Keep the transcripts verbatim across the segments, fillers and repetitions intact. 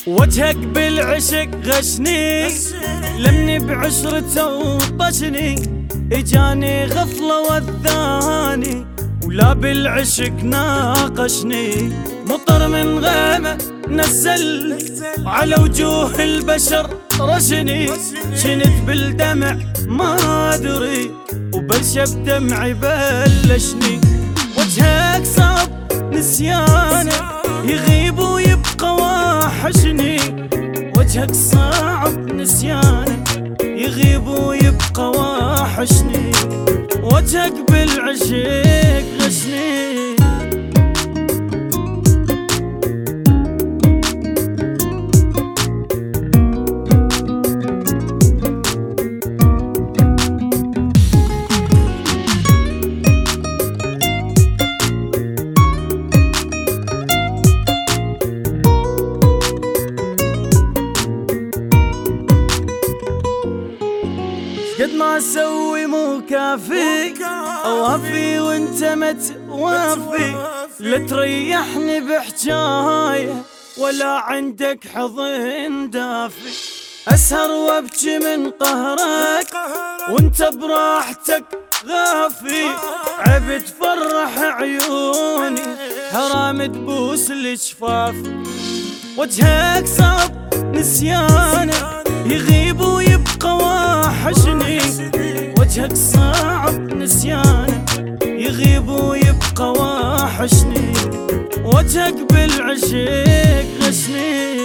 وجهك بالعشق غشني، لمني بعشرته وطشني، اجاني غفلة والثاني ولا بالعشق ناقشني. مطر من غيمه نزل على وجوه البشر رشني، شنت بالدمع ما ادري وبلش بدمعي بلشني. وجهك صعب نسيانه يغيب ويبقى واحشني، وجهك صعب نسيانه يغيب ويبقى واحشني، وجهك بالعشق غشني. قد ما اسوي مو كافي اوافي وانت متوافي، لا تريحني بحجايه ولا عندك حضن دافي. اسهر وابكي من قهرك وانت براحتك غافي، عبد فرح عيوني حرام تبوس الجفاف. وجهك صعب نسيانه يغيب ويبقى واحشني، وجهك صعب نسيانه يغيب ويبقى واحشني، وجهك بالعشق غشني.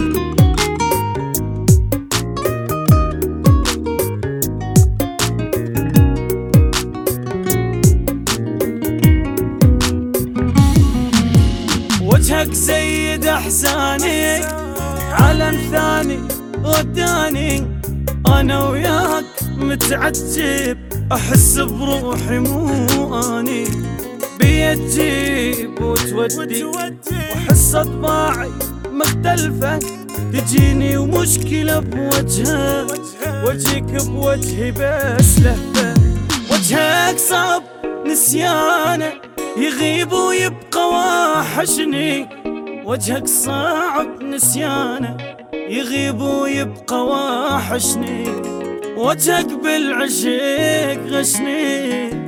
وجهك زيد احزاني عالم ثاني وداني، انا وياك متعجب احس بروحي مو اني، بيا تجيب وتودي واحس اطباعي مختلفة، تجيني ومشكلة بوجهك وجهك بوجهي بس لهفة. وجهك صعب نسيانه يغيب ويبقى واحشني، وجهك صعب نسيانه يغيب ويبقى واحشني، وجهك بالعشق غشني.